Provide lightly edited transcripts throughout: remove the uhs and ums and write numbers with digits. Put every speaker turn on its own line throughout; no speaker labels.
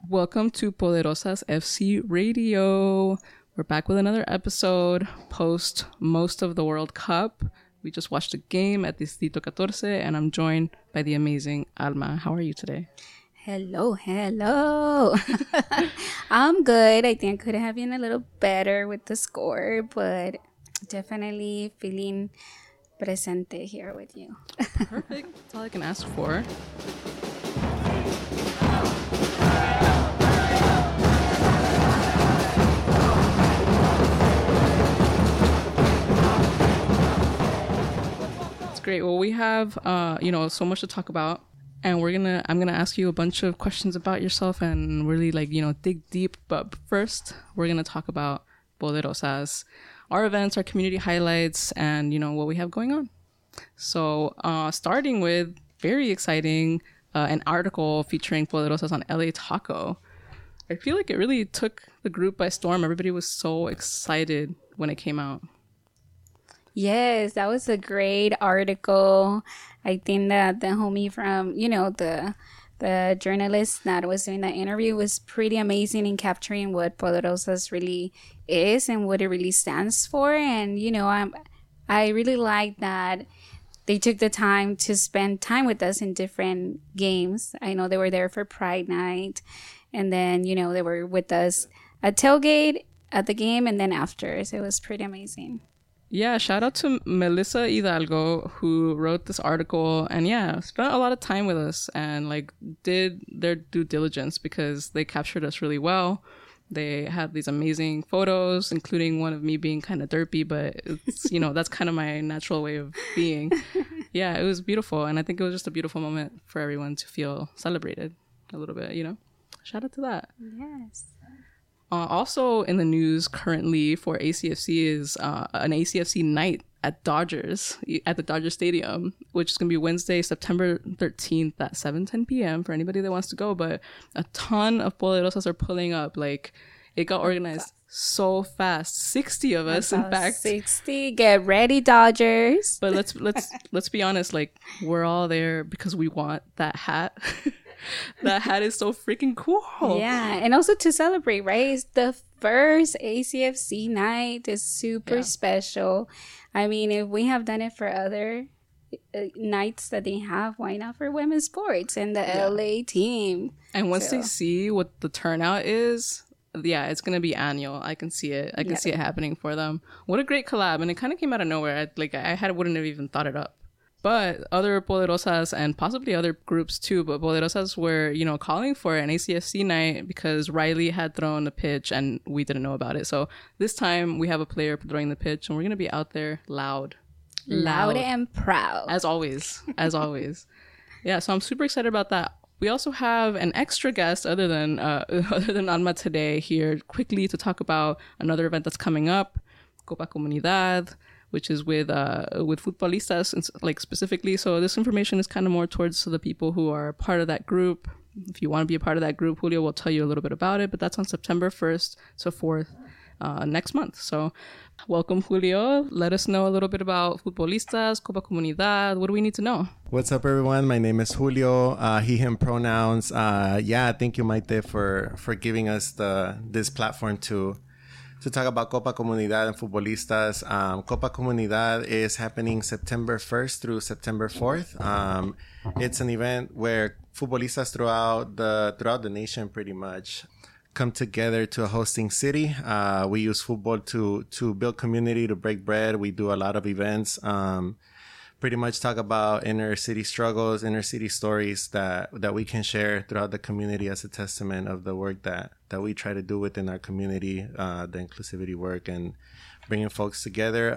Welcome to Poderosas FC Radio. We're back with another episode post most of the World Cup. We just watched a game at Distrito 14 and I'm joined by the amazing Alma. How are you today?
Hello. I'm good. I think I could have been a little better with the score, but definitely feeling presente here with you.
Perfect. That's all I can ask for. Great. Well, we have so much to talk about, and I'm gonna ask you a bunch of questions about yourself and really dig deep. But first, we're gonna talk about Poderosas, our events, our community highlights, and what we have going on. So, starting with very exciting an article featuring Poderosas on LA Taco. I feel like it really took the group by storm. Everybody was so excited when it came out.
Yes, that was a great article. I think that the homie from, the journalist that was doing that interview was pretty amazing in capturing what Poderosas really is and what it really stands for. And, I really like that they took the time to spend time with us in different games. I know they were there for Pride Night, and then, they were with us at tailgate, at the game, and then after. So it was pretty amazing.
Yeah, shout out to Melissa Hidalgo, who wrote this article and spent a lot of time with us and did their due diligence because they captured us really well. They had these amazing photos, including one of me being kind of derpy, but it's, that's kind of my natural way of being. Yeah, it was beautiful. And I think it was just a beautiful moment for everyone to feel celebrated a little bit, Shout out to that.
Yes.
Also in the news currently for ACFC is an ACFC night at the Dodger Stadium, which is going to be Wednesday, September 13th at 7:10 p.m. for anybody that wants to go. But a ton of Poderosas are pulling up. It got organized so fast. 60 of us, in fact.
60. Get ready, Dodgers.
But let's be honest. We're all there because we want that hat. That hat is so freaking cool.
Yeah, and also to celebrate, right? It's the first ACFC night. It's super special. I mean, if we have done it for other nights that they have, why not for women's sports and the LA team?
And once they see what the turnout is, it's going to be annual. I can see it. I can see it happening for them. What a great collab. And it kind of came out of nowhere. I wouldn't have even thought it up. But other Poderosas and possibly other groups too, but Poderosas were, calling for an ACFC night because Riley had thrown a pitch and we didn't know about it. So this time we have a player throwing the pitch and we're going to be out there loud
and proud.
As always. Yeah, so I'm super excited about that. We also have an extra guest other than Alma today here quickly to talk about another event that's coming up, Copa Comunidad, which is with Futbolistas, specifically. So this information is kind of more towards the people who are part of that group. If you want to be a part of that group, Julio will tell you a little bit about it, but that's on September 1st to 4th next month. So welcome, Julio. Let us know a little bit about Futbolistas, Copa Comunidad. What do we need to know?
What's up, everyone? My name is Julio, he, him pronouns. Thank you, Maite, for giving us this platform to talk about Copa Comunidad and Futbolistas. Copa Comunidad is happening September 1st through September 4th. It's an event where Futbolistas throughout the nation pretty much come together to a hosting city. We use football to build community, to break bread. We do a lot of events. Pretty much talk about inner city struggles, inner city stories that we can share throughout the community as a testament of the work that we try to do within our community, the inclusivity work and bringing folks together.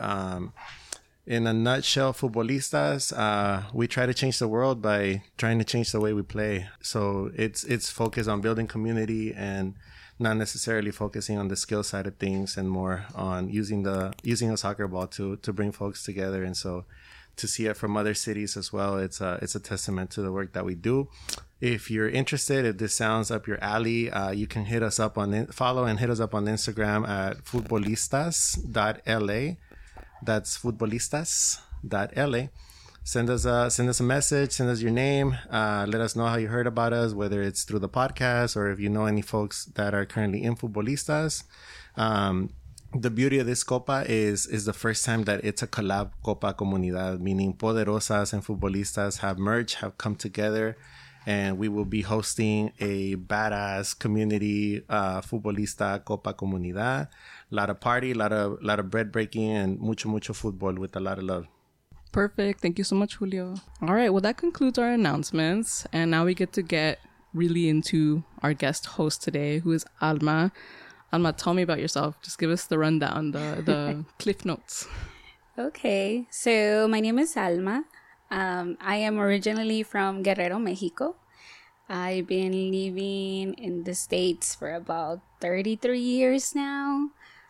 In a nutshell, Futbolistas, we try to change the world by trying to change the way we play. So it's focused on building community and not necessarily focusing on the skill side of things and more on using a soccer ball to bring folks together. And so to see it from other cities as well, it's a testament to the work that we do. If you're interested, if this sounds up your alley, you can hit us up follow and hit us up on Instagram at futbolistas.la. That's futbolistas.la. send us a message, send us your name, let us know how you heard about us, whether it's through the podcast or if you know any folks that are currently in Futbolistas. The beauty of this Copa is the first time that it's a collab Copa Comunidad, meaning Poderosas and Futbolistas have merged, have come together, and we will be hosting a badass community futbolista Copa Comunidad. A lot of party, a lot of bread breaking, and mucho football with a lot of love.
Perfect. Thank you so much, Julio. All right. Well, that concludes our announcements. And now we get really into our guest host today, who is Alma. Alma, tell me about yourself. Just give us the rundown, the cliff notes.
Okay. So my name is Alma. I am originally from Guerrero, Mexico. I've been living in the States for about 33 years now.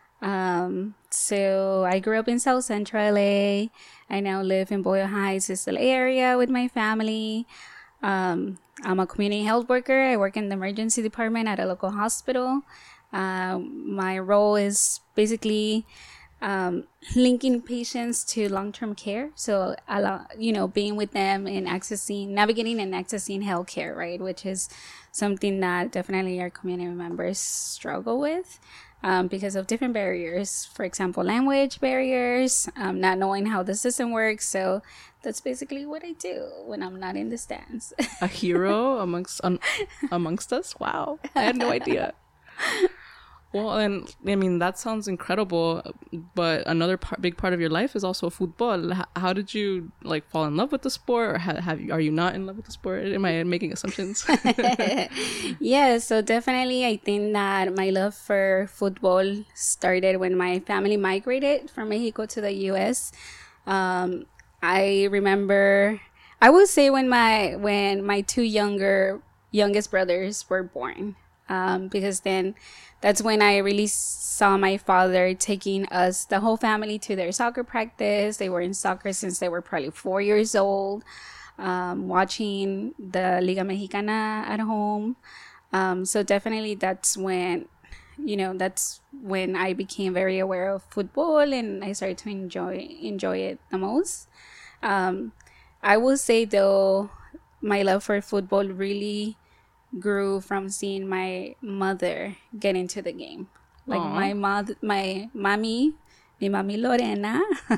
So I grew up in South Central LA. I now live in Boyle Heights, Cicel area with my family. I'm a community health worker. I work in the emergency department at a local hospital. My role is basically linking patients to long-term care. So, being with them and navigating and accessing healthcare, right? Which is something that definitely our community members struggle with because of different barriers. For example, language barriers, not knowing how the system works. So that's basically what I do when I'm not in the stands.
A hero amongst us? Wow. I had no idea. Well, and I mean, that sounds incredible, but another big part of your life is also football. How did you fall in love with the sport, or are you not in love with the sport? Am I making assumptions?
Yeah, so definitely I think that my love for football started when my family migrated from Mexico to the US. I remember, I would say when my two youngest brothers were born, because then that's when I really saw my father taking us, the whole family, to their soccer practice. They were in soccer since they were probably 4 years old, watching the Liga Mexicana at home. So definitely that's when I became very aware of football and I started to enjoy it the most. I will say though, my love for football really grew from seeing my mother get into the game.
Aww.
My mommy Lorena,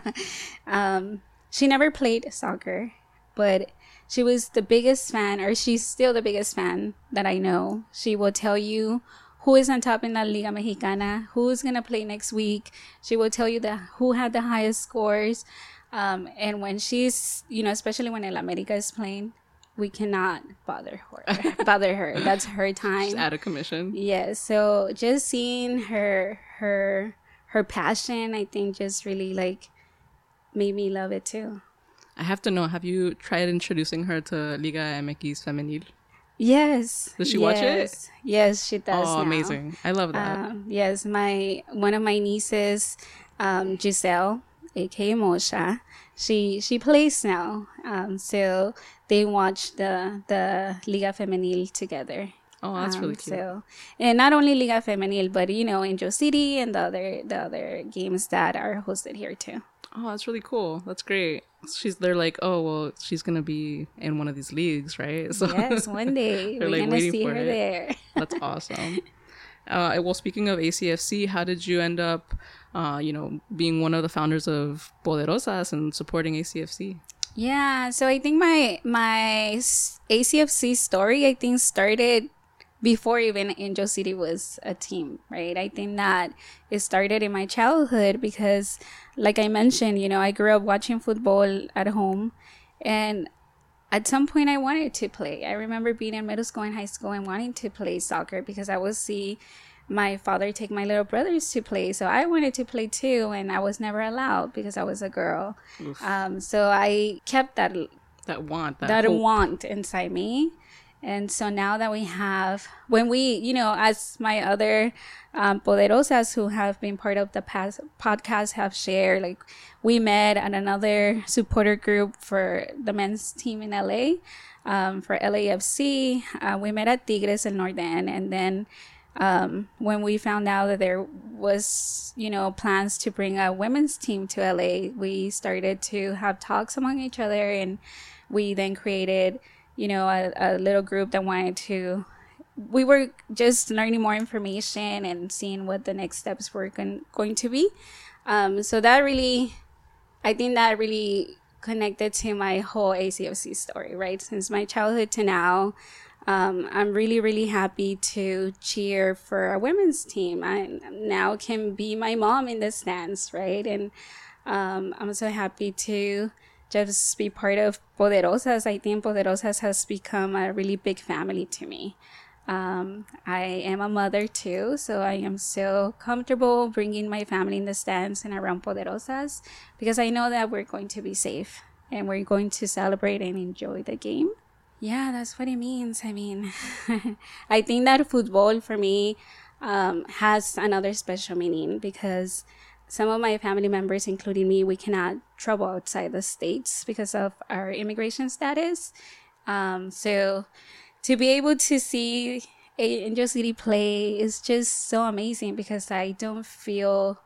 she never played soccer, but she was the biggest fan, or she's still the biggest fan that I know. She will tell you who is on top in La Liga Mexicana, who's gonna play next week. She will tell you who had the highest scores. And when she's, especially when El America is playing, we cannot bother her. That's her time.
Just out of commission.
Yes. So just seeing her passion, I think, just really made me love it too.
I have to know, have you tried introducing her to Liga MX Femenil?
Yes.
Does she watch it?
Yes, she does.
Oh,
now.
Amazing. I love that.
Yes, one of my nieces, Giselle, aka Mosha, she plays now. So they watch the Liga Femenil together.
Oh, that's really cute.
So, and not only Liga Femenil, but Angel City and the other games that are hosted here too.
Oh, that's really cool. That's great. They're like, oh, well, she's gonna be in one of these leagues, right? So
yes, one day we're gonna see her there.
That's awesome. Well, speaking of ACFC, how did you end up, being one of the founders of Poderosas and supporting ACFC?
Yeah, so I think my ACFC story, I think, started before even Angel City was a team, right? I think that it started in my childhood because, like I mentioned, I grew up watching football at home, and at some point I wanted to play. I remember being in middle school and high school and wanting to play soccer because I would see my father take my little brothers to play. So I wanted to play too, and I was never allowed because I was a girl. So I kept that want inside me. And so now that when we, as my other Poderosas who have been part of the past podcast have shared, we met at another supporter group for the men's team in LA, for LAFC. We met at Tigres El Norte, and then when we found out that there was, plans to bring a women's team to LA, we started to have talks among each other, and we then created, a little group that wanted to. We were just learning more information and seeing what the next steps were going to be. So that really, I think that really connected to my whole ACFC story, right? Since my childhood to now, I'm really, really happy to cheer for a women's team. I now can be my mom in the stands, right? And I'm so happy to just be part of Poderosas. I think Poderosas has become a really big family to me. I am a mother too, so I am so comfortable bringing my family in the stands and around Poderosas because I know that we're going to be safe and we're going to celebrate and enjoy the game. Yeah, that's what it means. I mean, I think that football for me has another special meaning because some of my family members, including me, we cannot travel outside the States because of our immigration status. So to be able to see Angel City play is just so amazing because I don't feel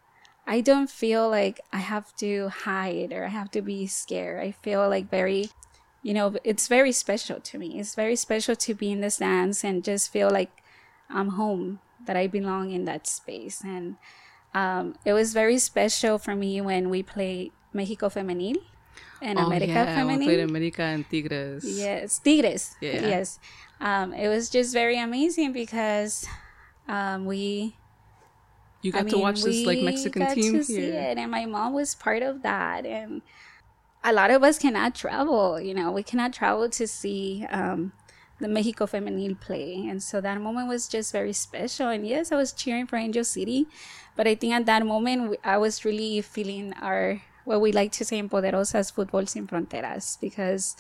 like I have to hide or I have to be scared. I feel like it's very special to me. It's very special to be in the stands and just feel like I'm home, that I belong in that space. And it was very special for me when we played Mexico Femenil and America Femenil.
We played America and Tigres.
Yes, Tigres.
Yeah.
Yes. It was just very amazing because you
got to watch this like Mexican team
here. See it, and my mom was part of that. And a lot of us cannot travel. We cannot travel to see the Mexico Femenil play, and so that moment was just very special. And yes, I was cheering for Angel City, but I think at that moment I was really feeling what we like to say in Poderosas, Fútbol Sin Fronteras, because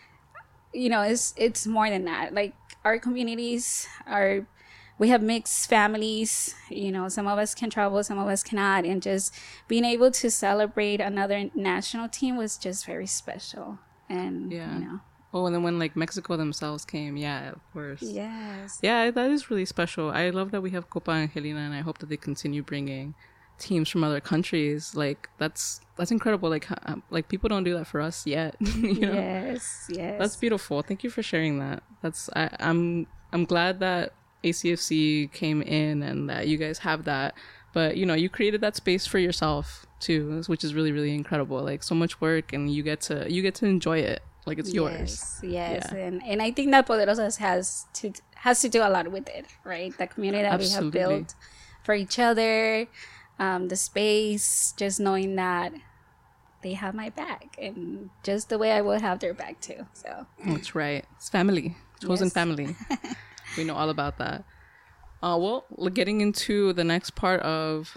it's more than that. Like our communities we have mixed families. Some of us can travel, some of us cannot, and just being able to celebrate another national team was just very special. And
Oh, and then when like Mexico themselves came, yeah, of course.
Yes.
Yeah, that is really special. I love that we have Copa Angelina, and I hope that they continue bringing teams from other countries. Like that's incredible. Like people don't do that for us yet.
Yes.
That's beautiful. Thank you for sharing that. I'm glad that ACFC came in and that you guys have that. But you created that space for yourself too, which is really, really incredible. Like so much work, and you get to enjoy it. Like it's yours.
Yes.
Yeah.
And I think that Poderosas has to do a lot with it, right? The community that
Absolutely.
we have built for each other, the space, just knowing that they have my back, and just the way I would have their back too. So
that's right. It's family, chosen
Yes.
family. We know all about that. Well, getting into the next part of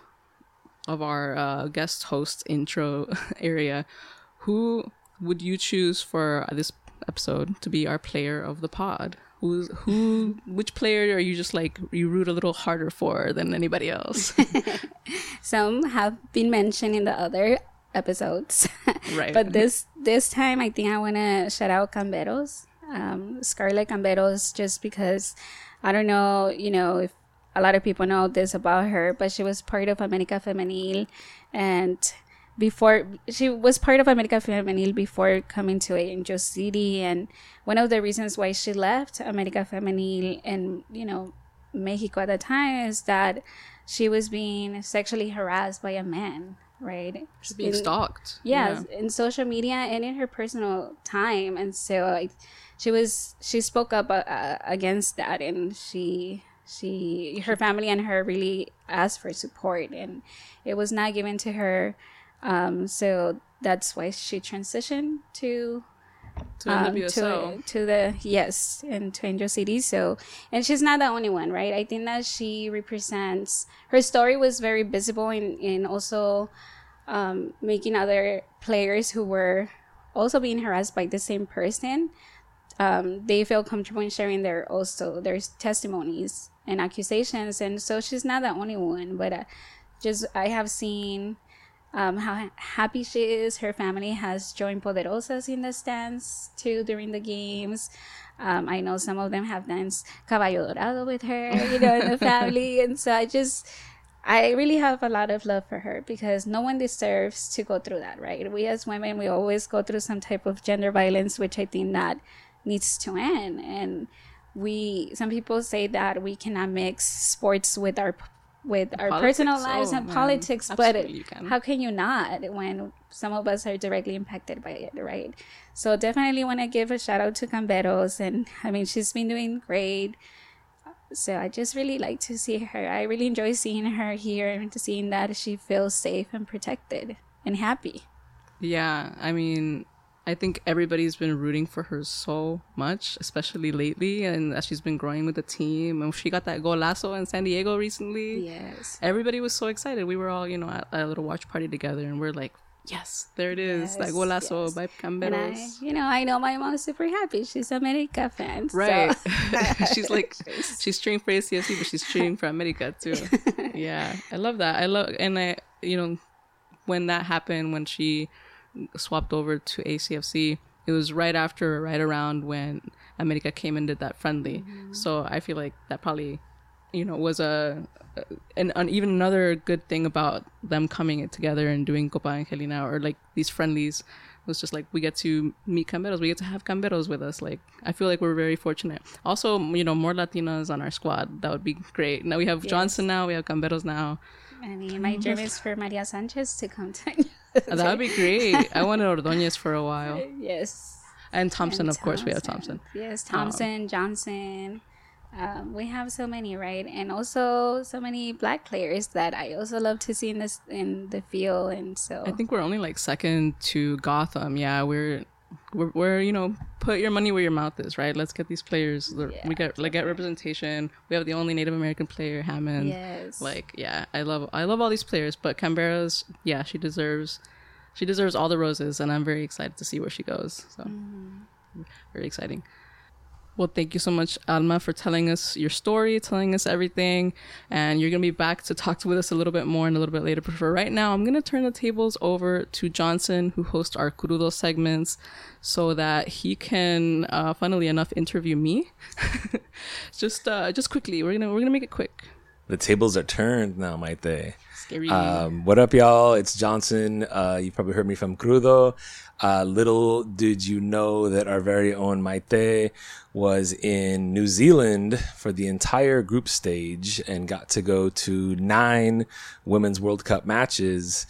our guest host intro area, who would you choose for this episode to be our player of the pod? Which player are you just like you root a little harder for than anybody else?
some have been mentioned in the other episodes,
Right.
But this time I think I want to shout out Camberos, Scarlett Camberos, just because I don't know, if a lot of people know this about her, but she was part of America Femenil, and she was part of America Femenil before coming to Angel City. And one of the reasons why she left America Femenil and Mexico at the time is that she was being sexually harassed by a man, right?
She's being stalked.
Yes, in social media and in her personal time. And so she spoke up against that, and her family and her really asked for support, and it was not given to her. So that's why she transitioned to
NWSL.
to Angel City. So, and she's not the only one, right? I think that she represents, her story was very visible in also making other players who were also being harassed by the same person, they feel comfortable in sharing their testimonies and accusations. And so she's not the only one, but I have seen how happy she is. Her family has joined Poderosas in the stands too during the games. I know some of them have danced Caballo Dorado with her, in the family. And so I really have a lot of love for her, because no one deserves to go through that, right? We as women, we always go through some type of gender violence, which I think that needs to end. And some people say that we cannot mix sports with our personal lives and politics, absolutely, but how can you not when some of us are directly impacted by it, right? So definitely want to give a shout out to Camberos, and I mean, she's been doing great. So I just really like to see her. I really enjoy seeing her here and seeing that she feels safe and protected and happy.
Yeah, I mean, I think everybody's been rooting for her so much, especially lately, and as she's been growing with the team. And she got that golazo in San Diego recently.
Yes.
Everybody was so excited. We were all, at a little watch party together, and we're like, yes, there it is. Yes, that golazo by Camberos.
And I know my mom's super happy. She's a America fan.
Right. So. She's cheering for ACFC, but she's cheering for America too. Yeah. I love that. When that happened, when she swapped over to ACFC, it was right around when America came and did that friendly. Mm-hmm. So I feel like that probably, was even another good thing about them coming together and doing Copa Angelina, or like these friendlies, was just like, we get to meet Camberos, we get to have Camberos with us. Like, I feel like we're very fortunate. Also, more Latinas on our squad. That would be great. Now we have Johnson now, we have Camberos now.
I mean, my dream is for Maria Sanchez to come to
that would be great. I wanted Ordóñez for a while.
Yes.
And Thompson, of course. We have Thompson.
Yes, Thompson, Johnson. We have so many, right? And also so many black players that I also love to see in the field. And so
I think we're only like second to Gotham. Yeah, we're put your money where your mouth is, right? Let's get these players. We get representation. We have the only Native American player, Hammond.
Yes.
I love all these players, but Camberos, she deserves all the roses, and I'm very excited to see where she goes. So very exciting. Well, thank you so much, Alma, for telling us your story, telling us everything. And you're going to be back to talk with us a little bit more and a little bit later. But for right now, I'm going to turn the tables over to Johnson, who hosts our Crudo segments, so that he can, funnily enough, interview me. Just quickly. We're gonna make it quick.
The tables are turned now, Maite.
Scary.
What up, y'all? It's Johnson. You probably heard me from Crudo. Little did you know that our very own Maite was in New Zealand for the entire group stage and got to go to 9 Women's World Cup matches.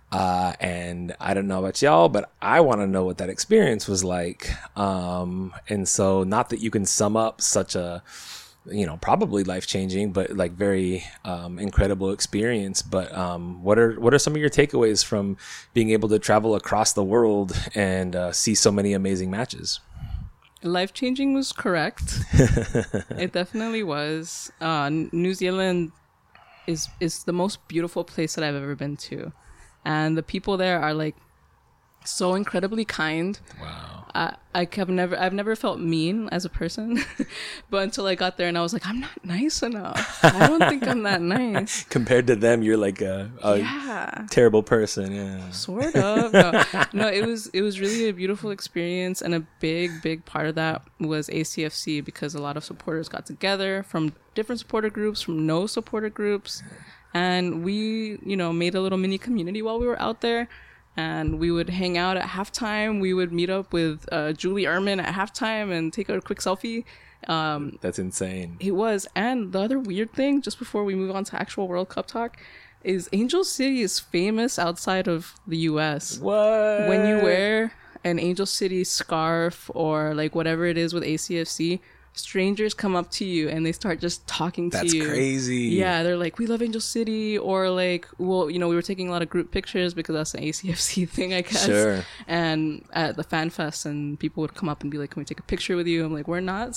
And I don't know about y'all, but I want to know what that experience was like. And so not that you can sum up such a, probably life-changing, but like very incredible experience. But what are some of your takeaways from being able to travel across the world and see so many amazing matches?
Life-changing was correct. It definitely was. New Zealand is the most beautiful place that I've ever been to. And the people there are like so incredibly kind.
Wow.
I've never felt mean as a person, but until I got there and I was like, I'm not nice enough. I don't think I'm that nice.
Compared to them, you're like a terrible person. Yeah.
Sort of. No, it was really a beautiful experience, and a big part of that was ACFC, because a lot of supporters got together from different supporter groups, from no supporter groups, and we, made a little mini community while we were out there. And we would hang out at halftime. We would meet up with Julie Ehrman at halftime and take a quick selfie.
That's insane.
It was. And the other weird thing, just before we move on to actual World Cup talk, is Angel City is famous outside of the U.S.
What?
When you wear an Angel City scarf or like whatever it is with ACFC, strangers come up to you and they start just talking to you.
That's crazy.
Yeah, they're like, we love Angel City, or like, well, we were taking a lot of group pictures because that's an ACFC thing, I guess.
Sure.
And at the fan fest, and people would come up and be like, can we take a picture with you? I'm like, we're not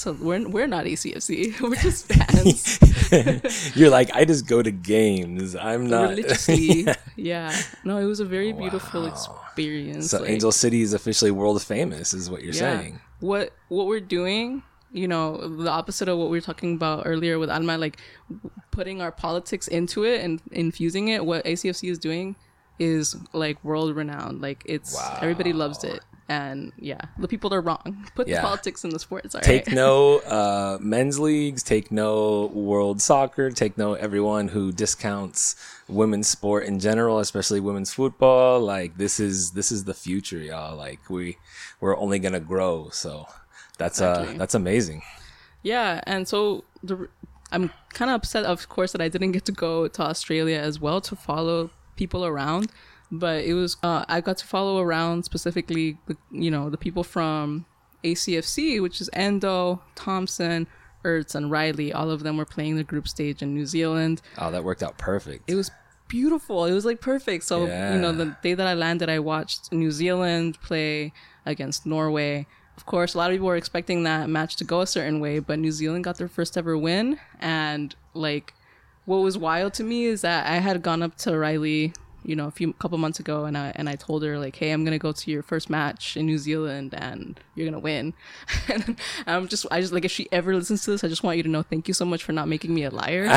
ACFC. We're just fans.
You're like, I just go to games. I'm not
religiously. Yeah. No, it was a very beautiful experience.
So Angel City is officially world famous, is what you're saying.
What we're doing, the opposite of what we were talking about earlier with Alma, like putting our politics into it and infusing it, what ACFC is doing is like world renowned. Like it's everybody loves it. And yeah, the people are wrong. Put the politics in the sports. All
take
right?
no men's leagues, take no world soccer, take no everyone who discounts women's sport in general, especially women's football. Like this is the future, y'all. Like we're only gonna grow. So that's amazing.
Yeah, and so I'm kind of upset, of course, that I didn't get to go to Australia as well to follow people around. But it was I got to follow around specifically the people from ACFC, which is Endo, Thompson, Ertz, and Riley. All of them were playing the group stage in New Zealand.
Oh, that worked out perfect.
It was beautiful. It was like perfect. So the day that I landed, I watched New Zealand play against Norway. Of course, a lot of people were expecting that match to go a certain way, but New Zealand got their first ever win. And like, what was wild to me is that I had gone up to Riley, a couple months ago, and I told her like, hey, I'm gonna go to your first match in New Zealand and you're gonna win. And I just like, if she ever listens to this, I just want you to know, thank you so much for not making me a liar.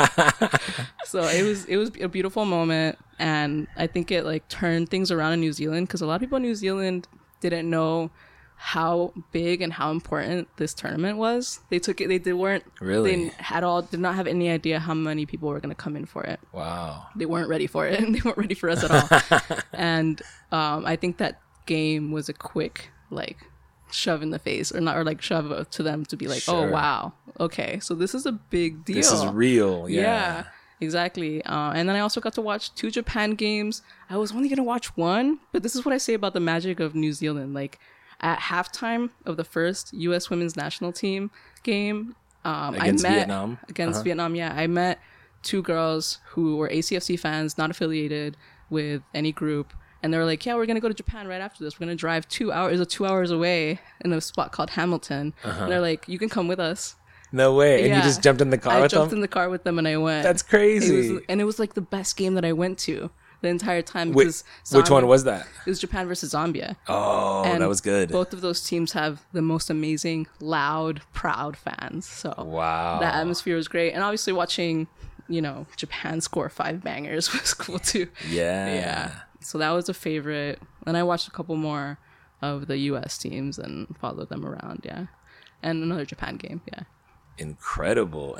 So it was a beautiful moment, and I think it like turned things around in New Zealand, because a lot of people in New Zealand didn't know how big and how important this tournament was. They weren't
really
did not have any idea how many people were going to come in for it.
Wow.
They weren't ready for it, and they weren't ready for us at all. And I think that game was a quick like shove in the face, or like shove to them to be like,
Sure.
oh wow, okay, so this is a big deal.
This is real. Yeah.
Exactly. And then I also got to watch 2 Japan games. I was only going to watch one, but this is what I say about the magic of New Zealand. Like, at halftime of the first U.S. women's national team game,
against Vietnam.
Against Vietnam, yeah. I met 2 girls who were ACFC fans, not affiliated with any group. And they were like, yeah, we're going to go to Japan right after this. We're going to drive 2 hours, 2 hours away in a spot called Hamilton. And they're like, you can come with us.
No way. And you just jumped in the car with them?
I jumped in the car with them and I went.
That's crazy.
It was like the best game that I went to the entire time.
Which one was that?
It was Japan versus Zambia.
Oh, and that was good.
Both of those teams have the most amazing, loud, proud fans. So
wow,
that atmosphere was great. And obviously watching, Japan score 5 bangers was cool too.
Yeah.
So that was a favorite. And I watched a couple more of the U.S. teams and followed them around. Yeah. And another Japan game. Yeah.
Incredible.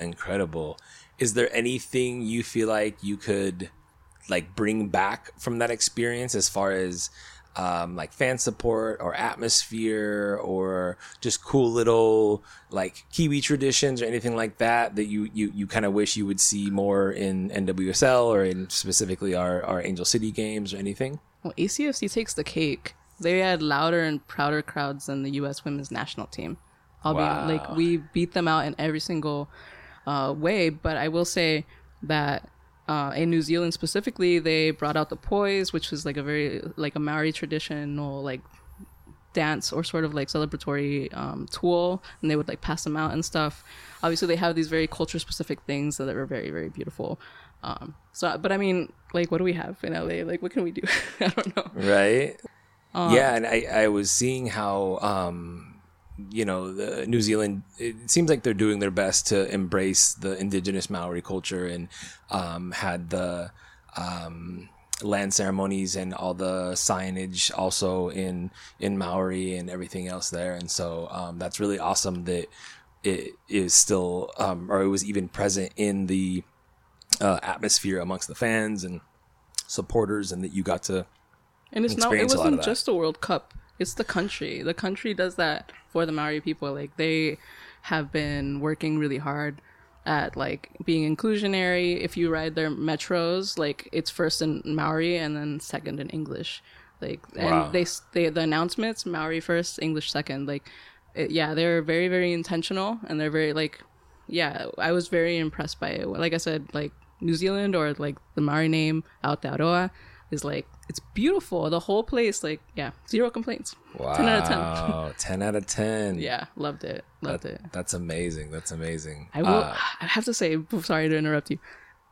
Is there anything you feel like you could like bring back from that experience as far as like fan support or atmosphere or just cool little like Kiwi traditions or anything like that you kind of wish you would see more in NWSL or in specifically our Angel City games or anything?
Well, ACFC takes the cake. They had louder and prouder crowds than the U.S. women's national team. We beat them out in every single way. But I will say that in New Zealand specifically, they brought out the poise, which was like a very like a Maori traditional like dance or sort of like celebratory tool, and they would like pass them out and stuff. Obviously, they have these very culture specific things that are very, very beautiful. But I mean, like, what do we have in LA? Like, what can we do? I don't know.
Right. Yeah, and I was seeing how the New Zealand, it seems like they're doing their best to embrace the indigenous Maori culture, and had the land ceremonies and all the signage also in Maori and everything else there. And so that's really awesome that it is still or it was even present in the atmosphere amongst the fans and supporters, and that you got to experience a lot of that. It wasn't
just the World Cup. It's the country. The country does that for the Maori people. Like, they have been working really hard at like being inclusionary. If you ride their metros, like, it's first in Maori and then second in English. Like, and they the announcements, Maori first, English second. Like, they're very, very intentional, and they're very like, I was very impressed by it. Like I said, like New Zealand, or like the Maori name Aotearoa, is like, it's beautiful. The whole place, like, 0 complaints.
Wow.
10 out of 10.
10 out of 10.
Yeah, loved it.
That's amazing.
I have to say, sorry to interrupt you.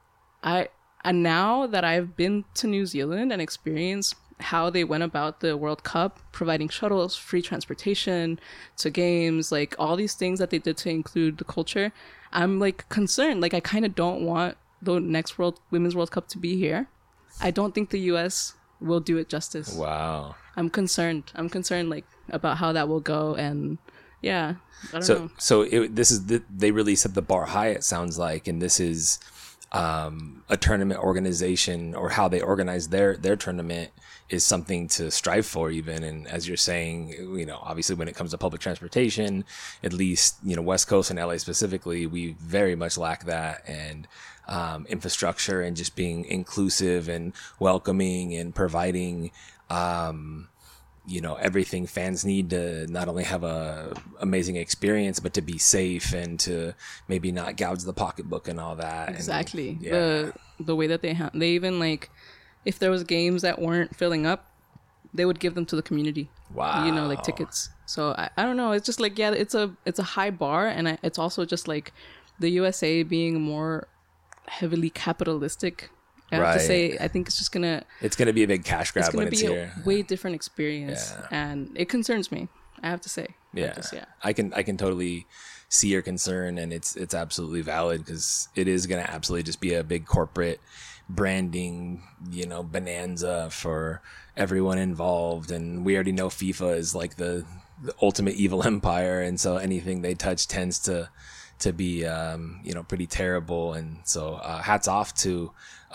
And now that I've been to New Zealand and experienced how they went about the World Cup, providing shuttles, free transportation to games, like all these things that they did to include the culture, I'm like concerned. Like, I kind of don't want the next Women's World Cup to be here. I don't think the U.S. will do it justice.
Wow.
I'm concerned like about how that will go, and yeah, I don't know.
So they really set the bar high. It sounds like, and this is a tournament organization, or how they organize their tournament is something to strive for even. And as you're saying, obviously when it comes to public transportation, at least, West Coast and LA specifically, we very much lack that. And infrastructure, and just being inclusive and welcoming and providing, everything fans need to not only have a amazing experience, but to be safe and to maybe not gouge the pocketbook and all that.
Exactly.
And, yeah.
The way that they even like, if there was games that weren't filling up, they would give them to the community.
Wow.
Like tickets. So I don't know. It's just like, yeah, it's a high bar, and it's also just like the USA being more heavily capitalistic. I have to say, I think it's gonna be a big cash grab when it's here. A way different experience, and it concerns me. I have to say.
I can totally see your concern, and it's absolutely valid, because it is gonna absolutely just be a big corporate branding, bonanza for everyone involved. And we already know FIFA is like the ultimate evil empire, and so anything they touch tends to be pretty terrible. And so hats off to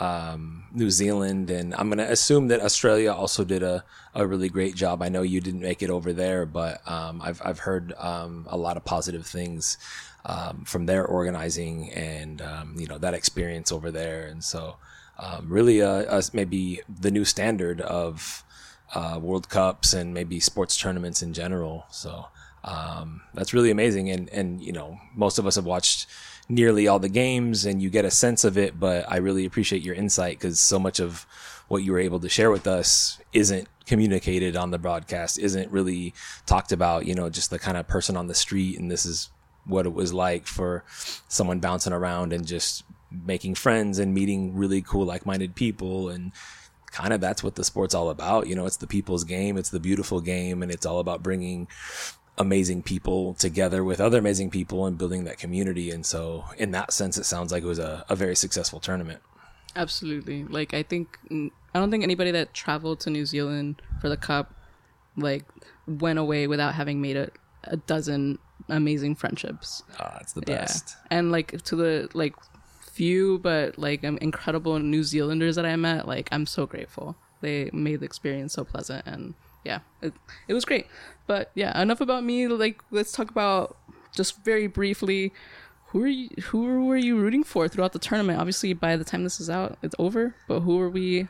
New Zealand, and I'm gonna assume that Australia also did a really great job. I know you didn't make it over there, but I've heard a lot of positive things from their organizing and that experience over there. And so really maybe the new standard of World Cups and maybe sports tournaments in general. So that's really amazing. And most of us have watched nearly all the games, and you get a sense of it, but I really appreciate your insight, because so much of what you were able to share with us isn't communicated on the broadcast, isn't really talked about, just the kind of person on the street. And this is what it was like for someone bouncing around and just making friends and meeting really cool, like-minded people. And kind of that's what the sport's all about. It's the people's game. It's the beautiful game. And it's all about bringing amazing people together with other amazing people and building that community. And so in that sense, it sounds like it was a very successful tournament.
Absolutely. Like, I don't think anybody that traveled to New Zealand for the Cup like went away without having made a dozen amazing friendships.
It's the best.
Yeah. And like, to the like few but like incredible New Zealanders that I met, like, I'm so grateful. They made the experience so pleasant, and yeah, it was great. But yeah, enough about me. Like, let's talk about, just very briefly, who were you rooting for throughout the tournament? Obviously, by the time this is out, it's over. But who like,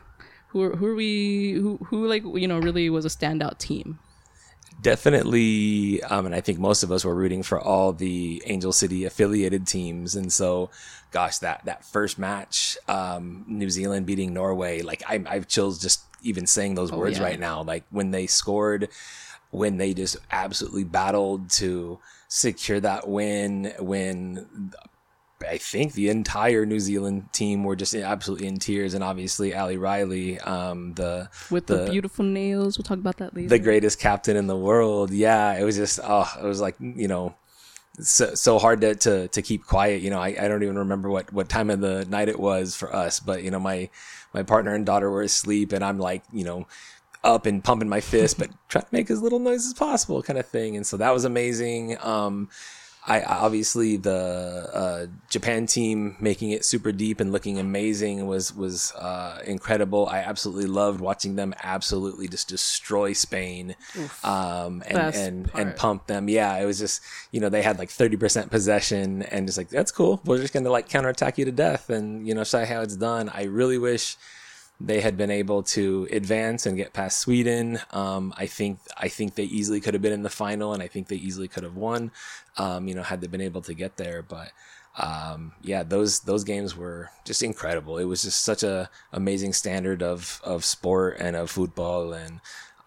really was a standout team?
Definitely, and I think most of us were rooting for all the Angel City affiliated teams. And so, gosh, that first match, New Zealand beating Norway, like I've chills just even saying those words right now. Like, when they scored, when they just absolutely battled to secure that win, when I think the entire New Zealand team were just absolutely in tears. And obviously Ali Riley,
with the beautiful nails, we'll talk about that later,
the greatest captain in the world. Yeah, it was just, it was like, so hard to keep quiet. I don't even remember what time of the night it was for us, but my partner and daughter were asleep, and I'm like, up and pumping my fist, but trying to make as little noise as possible, kind of thing. And so that was amazing. I obviously, the Japan team making it super deep and looking amazing was incredible. I absolutely loved watching them absolutely just destroy Spain, and pump them. Yeah, it was just, they had like 30% possession, and just like, that's cool. We're just gonna like counterattack you to death, and show how it's done. I really wish they had been able to advance and get past Sweden. I think they easily could have been in the final, and I think they easily could have won, had they been able to get there. But those games were just incredible. It was just such a amazing standard of sport and of football. And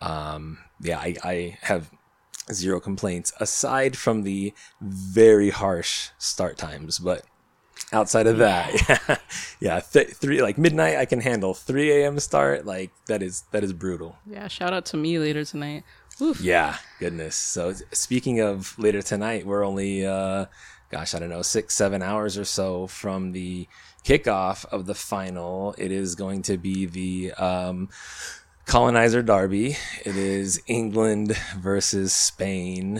I have zero complaints aside from the very harsh start times, but outside of that, three, like midnight I can handle. 3 a.m. start, like that is brutal.
Yeah, shout out to me later tonight. Oof.
Yeah, goodness. So speaking of later tonight, we're only gosh, I don't know, 6-7 hours or so from the kickoff of the final. It is going to be the colonizer derby. It is England versus Spain.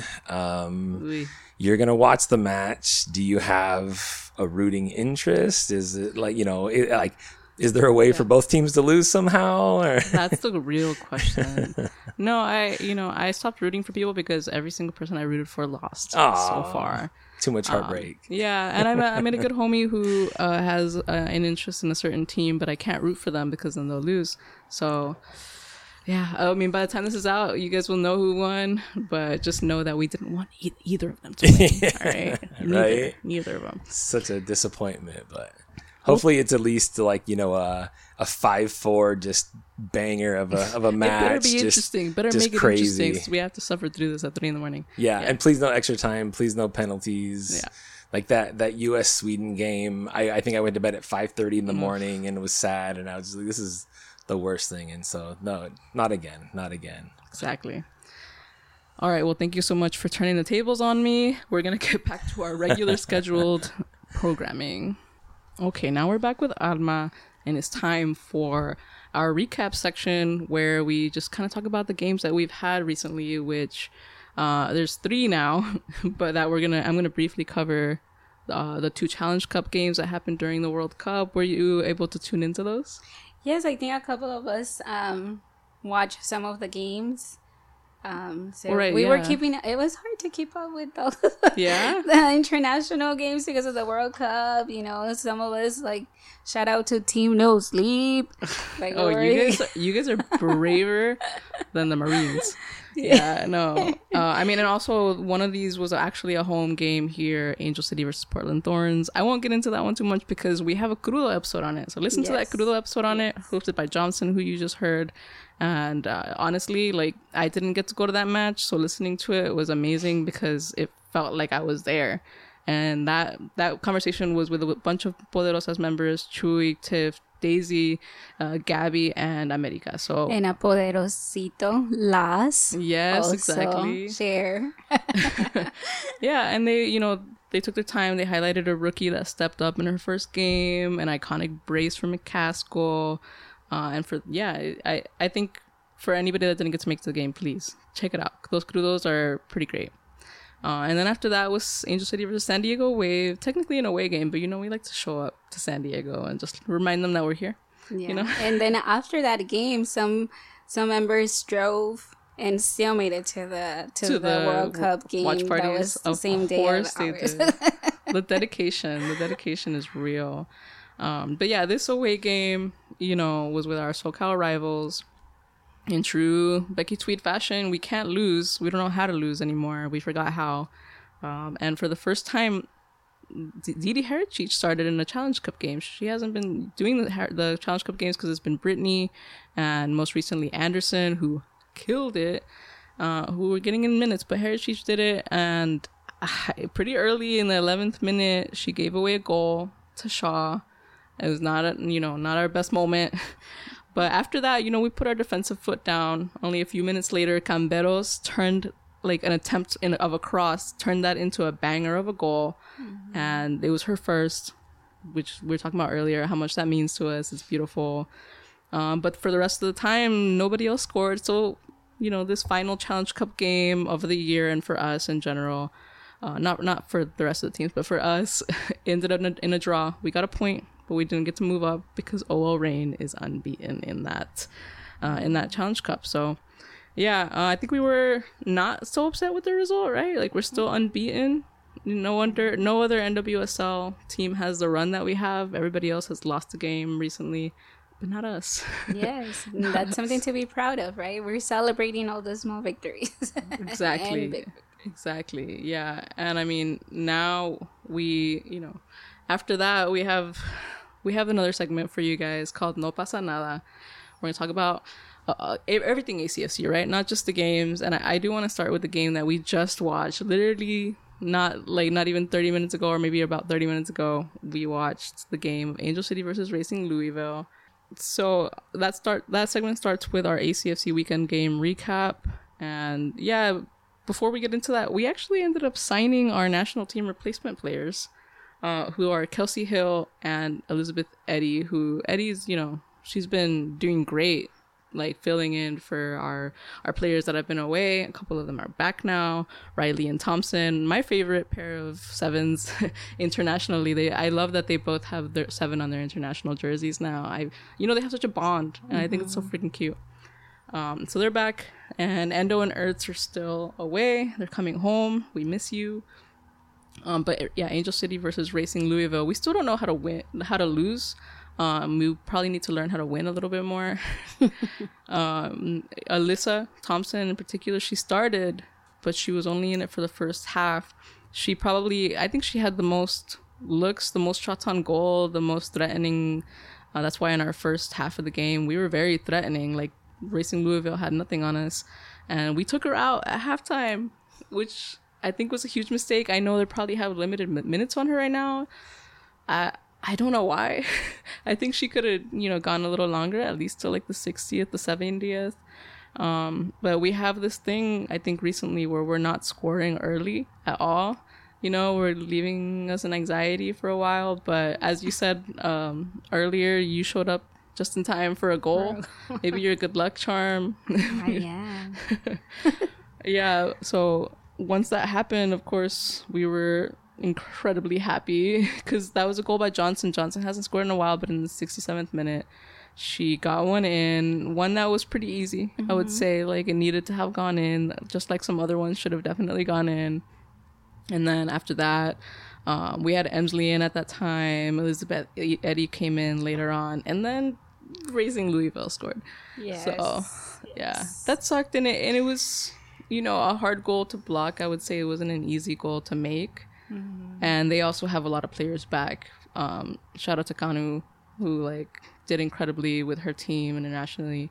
You're going to watch the match. Do you have a rooting interest? Is it like, is there a way for both teams to lose somehow? Or?
That's the real question. No, I stopped rooting for people because every single person I rooted for lost so far.
Too much heartbreak.
Yeah, and I made a good homie who has an interest in a certain team, but I can't root for them because then they'll lose. So, yeah, I mean, by the time this is out, you guys will know who won, but just know that we didn't want either of them to win. All right? Neither of them.
Such a disappointment, but hopefully it's at least like, a 5-4 just banger of a match.
It better be interesting. Better make it
crazy.
interesting. So we have to suffer through this at 3 a.m.
Yeah, and please no extra time. Please no penalties.
Yeah.
Like that U.S. Sweden game. I think I went to bed at 5:30 in the morning and it was sad, and I was just like, this is the worst thing. And so no, not again.
Exactly. All right. Well, thank you so much for turning the tables on me. We're gonna get back to our regular scheduled programming. Okay, now we're back with Alma, and it's time for our recap section where we just kind of talk about the games that we've had recently, which there's 3 now, but that I'm gonna briefly cover the 2 Challenge Cup games that happened during the World Cup. Were you able to tune into those?
Yes, I think a couple of us watched some of the games. So we were keeping, it was hard to keep up with all the international games because of the World Cup. Some of us, like, shout out to Team No Sleep. Like,
you guys are braver than the Marines. Yeah, no. I mean, and also one of these was actually a home game here, Angel City versus Portland Thorns. I won't get into that one too much because we have a Crudo episode on it. So listen to that Crudo episode on it, hosted by Johnson, who you just heard. And honestly, like, I didn't get to go to that match, so listening to it was amazing because it felt like I was there. And that conversation was with a bunch of Poderosas members: Chuy, Tiff, Daisy, Gabby, and America. So
and a Poderosito, Las.
Yes,
also
exactly.
Share.
Yeah, and they took their time. They highlighted a rookie that stepped up in her first game, an iconic brace from McCaskill. And I think for anybody that didn't get to make the game, please check it out. Those Crudos are pretty great. And then after that was Angel City versus San Diego Wave. Technically an away game, but we like to show up to San Diego and just remind them that we're here.
Yeah. And then after that game, some members drove and still made it to the World Cup game.
Watch parties.
That was the same day.
Of course they did. The dedication is real. But yeah, this away game, was with our SoCal rivals. In true Becky Tweed fashion, we can't lose. We don't know how to lose anymore. We forgot how. And for the first time, Didi Hericic started in a Challenge Cup game. She hasn't been doing the Challenge Cup games because it's been Brittany and most recently Anderson, who killed it, who were getting in minutes. But Hericic did it, and pretty early in the 11th minute, she gave away a goal to Shaw. It was not our best moment. But after that, we put our defensive foot down. Only a few minutes later, Camberos turned, like, an attempt of a cross, turned that into a banger of a goal. Mm-hmm. And it was her first, which we were talking about earlier, how much that means to us. It's beautiful. But for the rest of the time, nobody else scored. So, this final Challenge Cup game of the year, and for us in general, not for the rest of the teams, but for us, ended up in a draw. We got a point, but we didn't get to move up because OL Reign is unbeaten in that Challenge Cup. So, yeah, I think we were not so upset with the result, right? Like, we're still unbeaten. No other NWSL team has the run that we have. Everybody else has lost a game recently, but not us.
Yes, that's something to be proud of, right? We're celebrating all the small victories.
Exactly. Yeah. And I mean, now after that, we have another segment for you guys called No Pasa Nada. We're going to talk about everything ACFC, right? Not just the games. And I do want to start with the game that we just watched. Literally not even 30 minutes ago, or maybe about 30 minutes ago, we watched the game of Angel City versus Racing Louisville. So that segment starts with our ACFC weekend game recap. And yeah, before we get into that, we actually ended up signing our national team replacement players, who are Kelsey Hill and Elizabeth Eddy, who Eddie's, she's been doing great, like filling in for our players that have been away. A couple of them are back now. Riley and Thompson, my favorite pair of sevens internationally. I love that they both have their 7 on their international jerseys now. They have such a bond, and I think it's so freaking cute. So they're back, and Endo and Ertz are still away. They're coming home. We miss you. But yeah, Angel City versus Racing Louisville. We still don't know how to lose. We probably need to learn how to win a little bit more. Alyssa Thompson in particular, she started, but she was only in it for the first half. I think she had the most looks, the most shots on goal, the most threatening. That's why in our first half of the game, we were very threatening. Like, Racing Louisville had nothing on us, and we took her out at halftime, which I think was a huge mistake. I know they probably have limited minutes on her right now. I don't know why. I think she could have, gone a little longer, at least to like the 60th, the 70th. But we have this thing, I think, recently where we're not scoring early at all. We're leaving us an anxiety for a while. But as you said earlier, you showed up just in time for a goal. Maybe you're a good luck charm.
I am.
Yeah. So once that happened, of course, we were incredibly happy because that was a goal by Johnson. Johnson hasn't scored in a while, but in the 67th minute, she got one in. One that was pretty easy, I would say. Like, it needed to have gone in, just like some other ones should have definitely gone in. And then after that, we had Emsley in at that time. Elizabeth Eddy came in later on, and then Racing Louisville scored.
Yes.
So yeah, that sucked. And it was, a hard goal to block. I would say it wasn't an easy goal to make. And they also have a lot of players back. Shout out to Kanu, who did incredibly with her team internationally.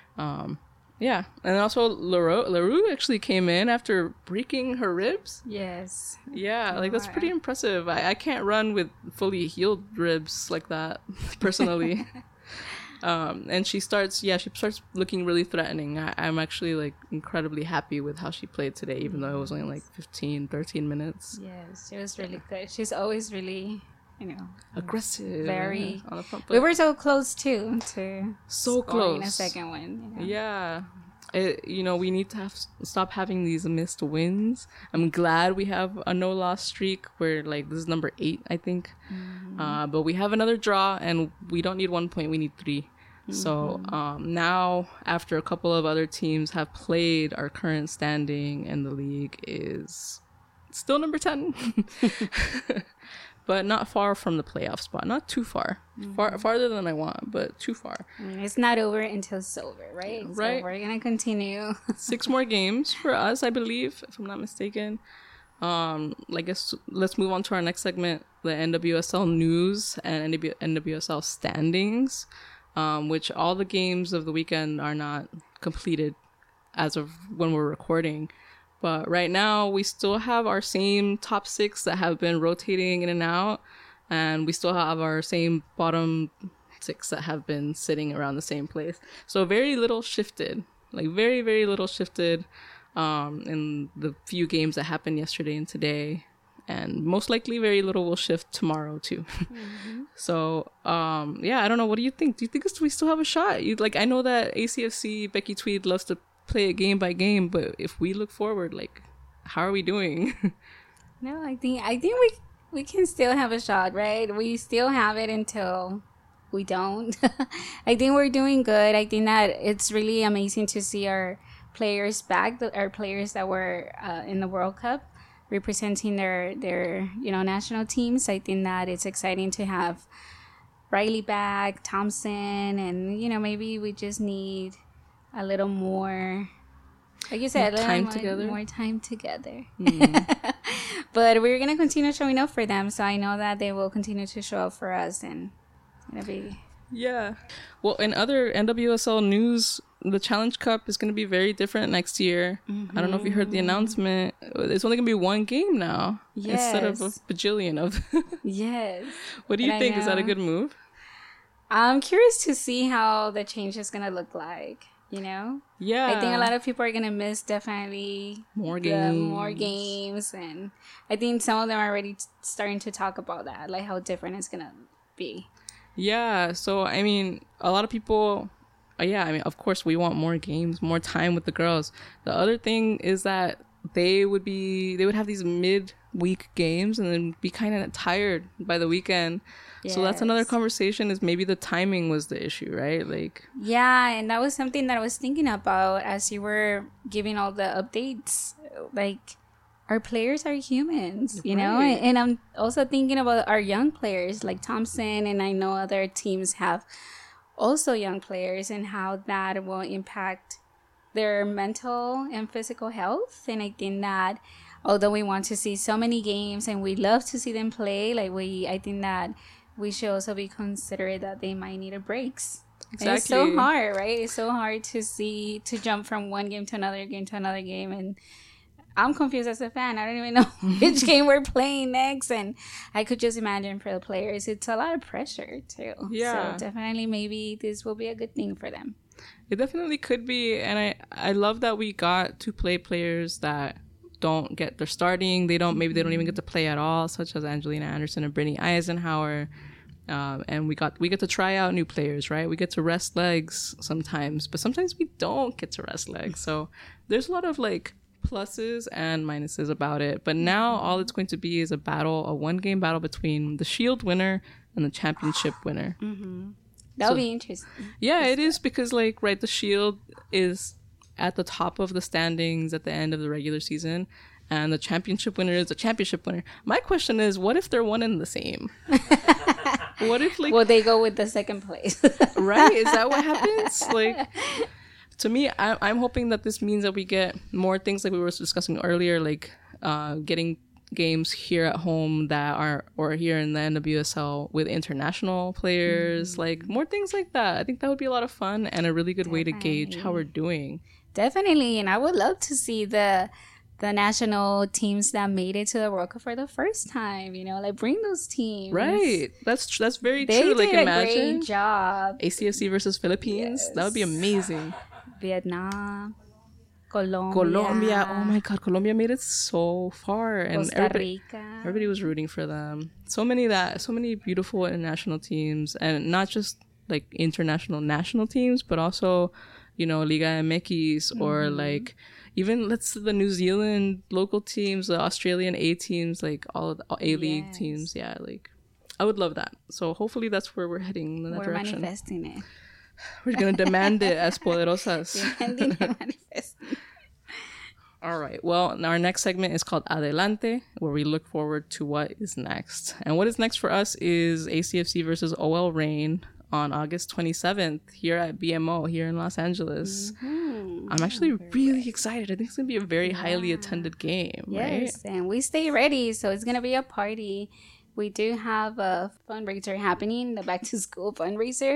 Yeah, and also LaRue actually came in after breaking her ribs.
Yes.
Yeah, that's pretty impressive. I can't run with fully healed ribs like that, personally. And she starts looking really threatening. I'm actually incredibly happy with how she played today, even though it was only 13 minutes.
Yes, she was really good. She's always really,
aggressive.
Very.
On the front foot.
We were so close too to
so
scoring
close.
a second one.
Yeah. We need to stop having these missed wins. I'm glad we have a no-loss streak where this is number 8, I think. But we have another draw, and we don't need 1 point. We need 3. So now, after a couple of other teams have played, our current standing in the league is still number 10. But not far from the playoff spot. Not too far. Farther than I want, but too far.
It's not over until it's over, right?
Right.
So we're going to continue.
6 more games for us, I believe, if I'm not mistaken. I guess let's move on to our next segment, the NWSL news and NWSL standings, which all the games of the weekend are not completed as of when we're recording. But right now, we still have our same top 6 that have been rotating in and out. And we still have our same bottom 6 that have been sitting around the same place. So very little shifted. Very, very little shifted in the few games that happened yesterday and today. And most likely very little will shift tomorrow, too. So, yeah, I don't know. What do you think? Do you think we still have a shot? I know that ACFC, Becky Tweed, loves to play it game by game, but if we look forward, how are we doing?
No, I think we can still have a shot, right? We still have it until we don't. I think we're doing good. I think that it's really amazing to see our players back, our players that were in the World Cup representing their national teams. I think that it's exciting to have Riley back, Thompson, and maybe we just need a little more, like you said, more time together. But we're gonna continue showing up for them, so I know that they will continue to show up for us, and it'll be
Well, in other NWSL news, the Challenge Cup is gonna be very different next year. I don't know if you heard the announcement. It's only gonna be 1 game now instead of a bajillion of.
Yes.
What do you think? Is that a good move?
I'm curious to see how the change is gonna look like. you know?
Yeah.
I think a lot of people are going to miss definitely
More
more
games.
games. And I think some of them are already starting to talk about that, like how different it's going to be.
Yeah. So, I mean, a lot of people, yeah, I mean, of course, we want more games, more time with the girls. The other thing is that they would have these mid-week games and then be kind of tired by the weekend. So that's another
Yes.
conversation, is maybe the timing was the issue, right? Like,
Yeah, and that was something that I was thinking about as you were giving all the updates. Like, our players are humans, you know?
Right.
And I'm also thinking about our young players like Thompson, and I know other teams have also young players, and how that will impact their mental and physical health. And I think that although we want to see so many games and we love to see them play, I think that we should also be considerate that they might need a breaks. And it's so
Exactly.
hard, right? It's so hard to jump from one game to another game to another game. And I'm confused as a fan. I don't even know which game we're playing next. And I could just imagine for the players, it's a lot of pressure too.
Yeah.
So definitely maybe this will be a good thing for them.
it definitely could be. And I love that we got to play players that don't get their starting. They don't even get to play at all, such as Angelina Anderson and Brittany Eisenhower. And we get to try out new players, right? We get to rest legs sometimes, but sometimes we don't get to rest legs. So there's a lot of like pluses and minuses about it. But now all it's going to be is a 1-game battle between the Shield winner and the championship winner.
That'll be interesting.
Yeah, it is, because like, right, the Shield is at the top of the standings at the end of the regular season, and the championship winner is the championship winner. My question is, what if they're one and the same? What if, like,
Well, they go with the second place.
right? Is that what happens? Like, to me, I'm hoping that this means that we get more things like we were discussing earlier, like getting games here at home or here in the NWSL with international players, like more things like that. I think that would be a lot of fun and a really good way to gauge how we're doing.
Definitely. And I would love to see the national teams that made it to the World Cup for the first time, you know, like bring those teams.
Right. That's very
They
true.
did
Like,
a
imagine
great job.
ACFC versus Philippines. That would be amazing.
Vietnam, Colombia.
Colombia. Oh my God. Colombia made it so far. And
Costa Rica.
everybody was rooting for them. So many beautiful international teams, and not just like international national teams, but also, you know, Liga MX or like even the New Zealand local teams, the Australian A teams, like all of the A-League teams. Yeah, like I would love that. So hopefully that's where we're heading in that
We're
direction.
manifesting it.
We're going to demand it as Poderosas.
Manifesting.
All right. Well, our next segment is called Adelante, where we look forward to what is next. And what is next for us is ACFC versus OL Reign on August 27th here at BMO here in Los Angeles. I'm actually really excited. I think it's going to be a very highly attended game, right?
Yes, and we stay ready, so it's gonna be a party. We do have a fundraiser happening, the back to school fundraiser.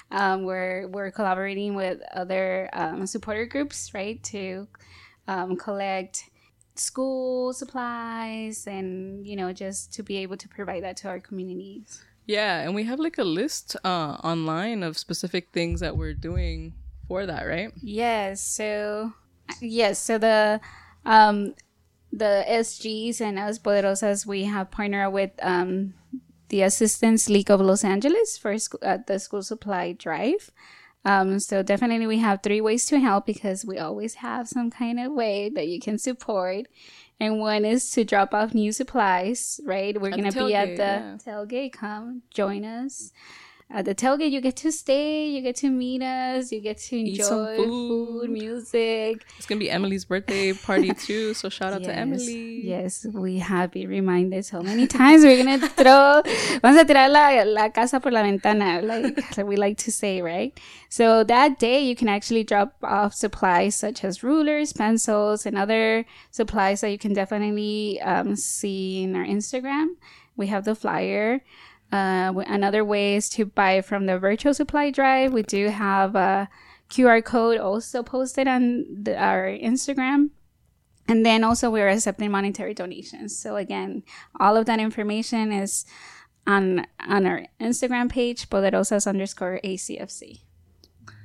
We're collaborating with other supporter groups, right, to collect school supplies and, you know, just to be able to provide that to our communities.
Yeah, and we have like a list online of specific things that we're doing for that, right?
Yes, so the SGs and us Poderosas, we have partnered with the Assistance League of Los Angeles for the school supply drive. So definitely we have 3 ways to help, because we always have some kind of way that you can support. And one is to drop off new supplies, right? We're going to be at the tailgate. Come join us. At the tailgate, you get to stay, you get to meet us, you get to
Eat some
enjoy
food.
music.
It's going to be Emily's birthday party too, so shout out to Emily.
Yes, we have been reminded so many times. We're going to vamos a tirar la casa por la ventana, like we like to say, right? So that day, you can actually drop off supplies such as rulers, pencils, and other supplies that you can definitely see in our Instagram. We have the flyer. Another way is to buy from the virtual supply drive. We do have a QR code also posted on our Instagram. And then also we're accepting monetary donations. So again, all of that information is on our Instagram page, Poderosas_ACFC.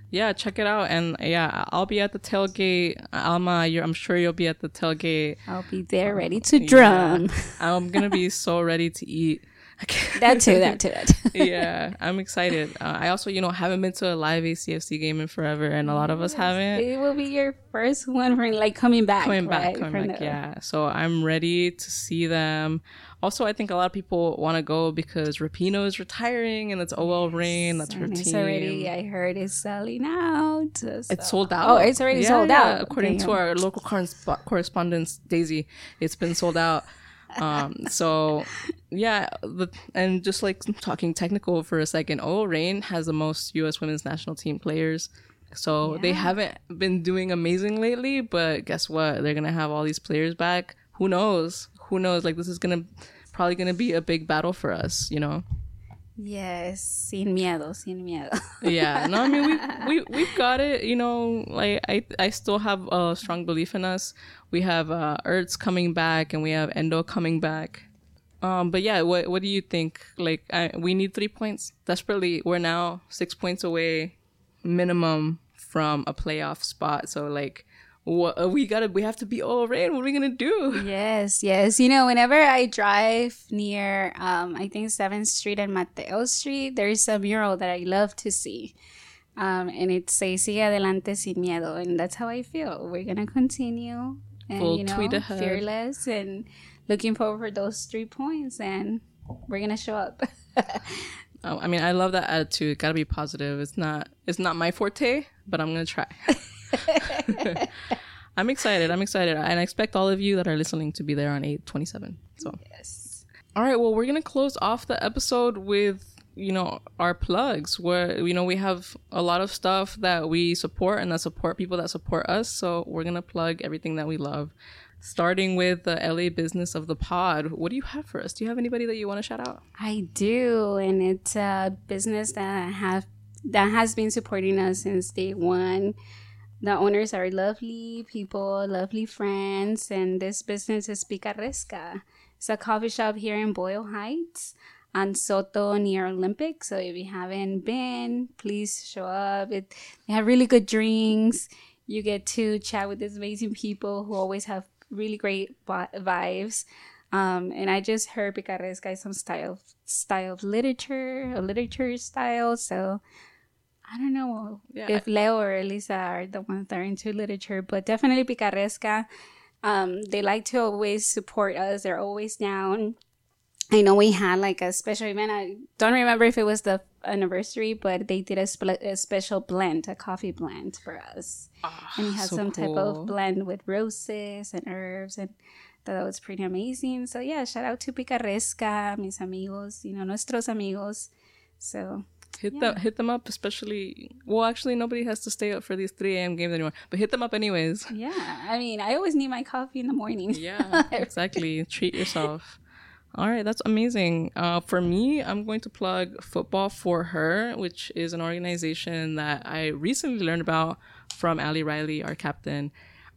Yeah, check it out. And yeah, I'll be at the tailgate. Alma, I'm sure you'll be at the tailgate.
I'll be there ready to drum.
Yeah. I'm going to be so ready to eat.
That too.
Yeah, I'm excited. I also, haven't been to a live ACFC game in forever, and a lot of us haven't.
It will be your first one from coming back.
Yeah. So I'm ready to see them. Also, I think a lot of people want to go because Rapinoe is retiring, and it's OL Reign. That's her team.
Already, I heard it's selling out. So.
It's sold out.
Oh, it's already sold out.
According to our local correspondent Daisy, it's been sold out. So yeah, and just like talking technical for a second, OL Reign has the most U.S. women's national team players. So they haven't been doing amazing lately, but guess what? They're gonna have all these players back. Who knows? Like, this is probably gonna be a big battle for us,
Yes, sin miedo.
Yeah, no, I mean we've got it. Like I still have a strong belief in us. We have Ertz coming back, and we have Endo coming back. But yeah, what do you think? Like, we need 3 points desperately. We're now 6 points away, minimum, from a playoff spot. So like, we have to be OL Reign. What are we gonna do?
Yes. Whenever I drive near I think 7th Street and Mateo Street, there is a mural that I love to see, and it says "Sigue adelante sin miedo," and that's how I feel. We're gonna continue, and
we'll tweet ahead,
fearless, and looking forward for those 3 points, and we're gonna show up.
I mean, I love that attitude. Gotta be positive. It's not my forte, but I'm gonna try. I'm excited, and I expect all of you that are listening to be there on 8/27. So
yes.
All right, well, we're gonna close off the episode with our plugs, where we have a lot of stuff that we support and that support people that support us. So we're gonna plug everything that we love, starting with the LA business of the pod. What do you have for us? Do you have anybody that you want to shout out?
I do, and it's a business that has been supporting us since day one. The owners are lovely people, lovely friends, and this business is Picaresca. It's a coffee shop here in Boyle Heights on Soto near Olympic. So if you haven't been, please show up. They have really good drinks. You get to chat with these amazing people who always have really great vibes. And I just heard Picaresca is some style of literature, a literature style. So I don't know if Leo or Elisa are the ones that are into literature, but definitely Picaresca. They like to always support us. They're always down. I know we had like a special event. I don't remember if it was the anniversary, but they did a special blend, a coffee blend for us. And it had some type of blend with roses and herbs, and that was pretty amazing. So yeah, shout out to Picaresca, mis amigos, nuestros amigos. So
hit them up, especially. Well, actually, nobody has to stay up for these 3 a.m. games anymore, but hit them up anyways.
Yeah, I mean, I always need my coffee in the morning.
Yeah, exactly. Treat yourself. All right, that's amazing. For me, I'm going to plug Football for Her, which is an organization that I recently learned about from Ali Riley, our captain,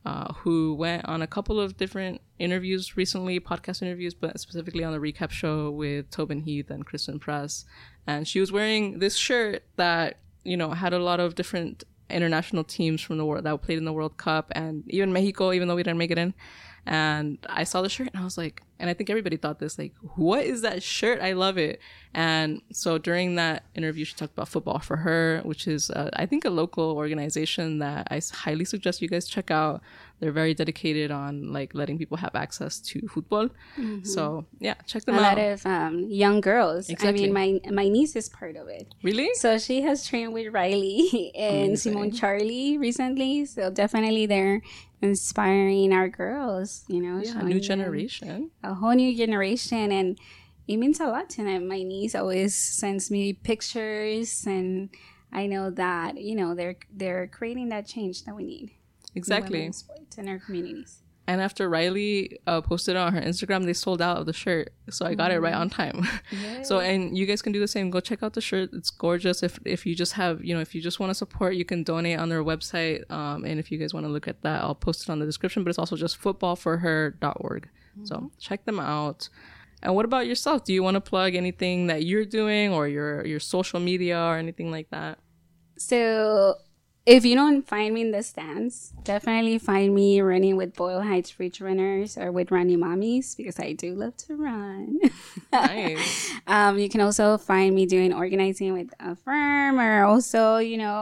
who went on a couple of different interviews recently, podcast interviews, but specifically on the recap show with Tobin Heath and Kristen Press. And she was wearing this shirt that, had a lot of different international teams from the world that played in the World Cup, and even Mexico, even though we didn't make it in. And I saw the shirt and I was like, and I think everybody thought this, like, what is that shirt? I love it. And so during that interview, she talked about Football for Her, which is, I think, a local organization that I highly suggest you guys check out. They're very dedicated on like letting people have access to football. Mm-hmm. So yeah, check them out.
A lot of young girls. Exactly. I mean, my niece is part of it.
Really?
So she has trained with Riley and Simone Charlie recently. So definitely they're inspiring our girls,
a new generation.
A whole new generation. And it means a lot to them. My niece always sends me pictures, and I know that, they're creating that change that we need.
Exactly.
In sports in our communities.
And after Riley posted it on her Instagram, they sold out of the shirt. So I got it right on time. Yay. So, and you guys can do the same. Go check out the shirt. It's gorgeous. If you just have, if you just want to support, you can donate on their website. And if you guys want to look at that, I'll post it on the description. But it's also just footballforher.org. Mm-hmm. So check them out. And what about yourself? Do you want to plug anything that you're doing, or your social media or anything like that?
So if you don't find me in the stands, definitely find me running with Boyle Heights Reach Runners or with Running Mommies, because I do love to run.
Nice.
You can also find me doing organizing with a firm, or also,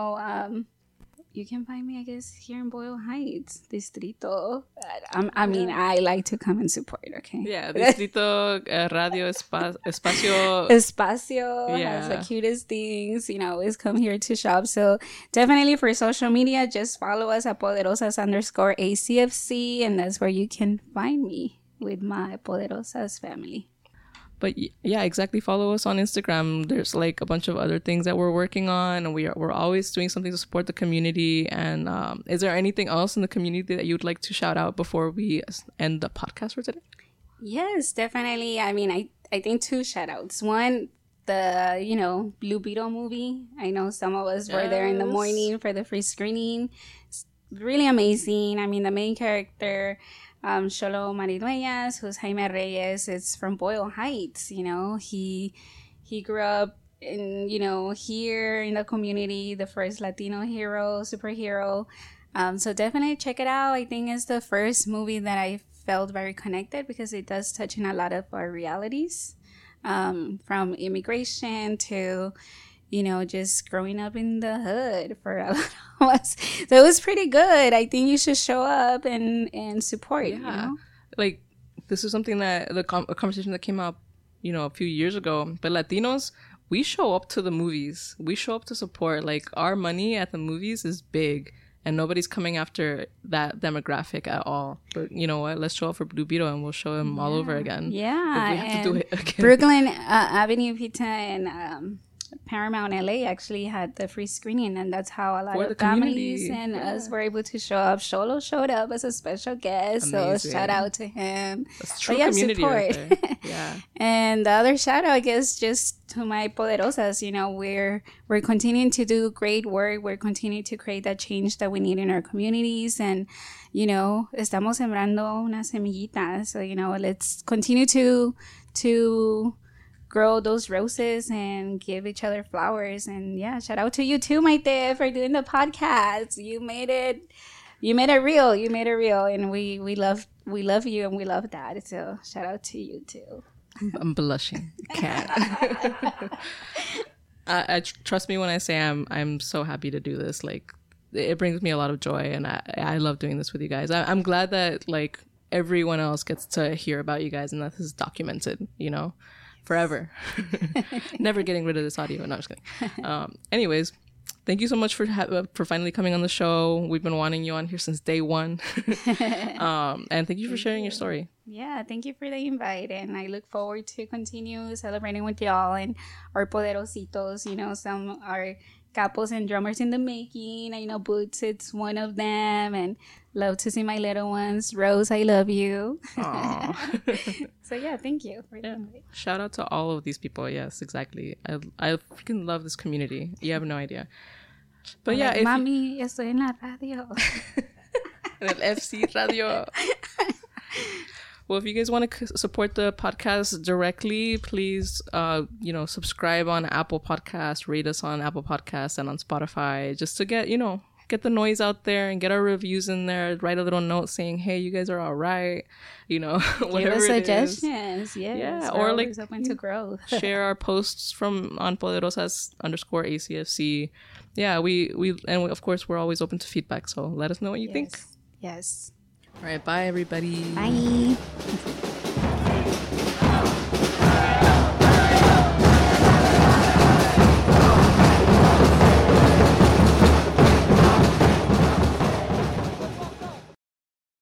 you can find me, I guess, here in Boyle Heights, Distrito. I mean, I like to come and support, okay?
Yeah, Distrito Radio Espacio.
Espacio
Yeah.
has the cutest things, always come here to shop. So definitely for social media, just follow us at Poderosas_ACFC, and that's where you can find me with my Poderosas family.
But yeah, exactly. Follow us on Instagram. There's like a bunch of other things that we're working on, and we're always doing something to support the community. And is there anything else in the community that you'd like to shout out before we end the podcast for today?
Yes, definitely. I mean, I think 2 shout outs. One, the, Blue Beetle movie. I know some of us were there in the morning for the free screening. It's really amazing. I mean, the main character, Xolo Maridueñas, who's Jaime Reyes, is from Boyle Heights. He grew up in, here in the community, the first Latino superhero. So definitely check it out. I think it's the first movie that I felt very connected, because it does touch on a lot of our realities, from immigration to, just growing up in the hood for a lot of us. So it was pretty good. I think you should show up and support,
Like, this is something that a conversation that came up, a few years ago. But Latinos, we show up to the movies. We show up to support. Like, our money at the movies is big, and nobody's coming after that demographic at all. But you know what? Let's show up for Blue Beetle, and we'll show him all over again.
Yeah.
If we have to do it again.
Brooklyn Avenue Pizza and Paramount LA actually had the free screening, and that's how a lot
For the
of families
community.
and us were able to show up. Xolo showed up as a special guest,
Amazing.
so shout out to him.
That's true
But yeah,
community right there. Yeah.
And the other shout out, I guess, just to my Poderosas. We're continuing to do great work. We're continuing to create that change that we need in our communities, and estamos sembrando una semillita. So let's continue to grow those roses and give each other flowers. And yeah, shout out to you too, Maite, for doing the podcast. You made it real. And we love you, and we love that. So shout out to you too.
I'm blushing. Can't. Trust me when I say I'm so happy to do this. Like, it brings me a lot of joy, and I love doing this with you guys. I'm glad that like everyone else gets to hear about you guys, and that this is documented, forever. Never getting rid of this audio. No, I'm just kidding. Anyways, thank you so much for finally coming on the show. We've been wanting you on here since day one. And thank you for sharing your story.
Yeah, thank you for the invite, and I look forward to continue celebrating with y'all and our Poderositos. Some are capos and drummers in the making. I know Boots, it's one of them, and love to see my little ones. Rose, I love you. So yeah, thank you for the invite.
Shout out to all of these people. Yes, exactly. I freaking love this community. You have no idea. But yeah, if
Mami, estoy en la radio.
en el FC Radio. Well, if you guys want to support the podcast directly, please, subscribe on Apple Podcasts, rate us on Apple Podcasts and on Spotify, just to get the noise out there and get our reviews in there. Write a little note saying, hey, you guys are all right. Whatever
Give us
it is.
suggestions. Yes.
Yeah,
We're
or
always open to growth.
Share our posts on Poderosas_ACFC. Yeah, we of course we're always open to feedback. So let us know what you think.
Yes.
All right, bye everybody.
Bye.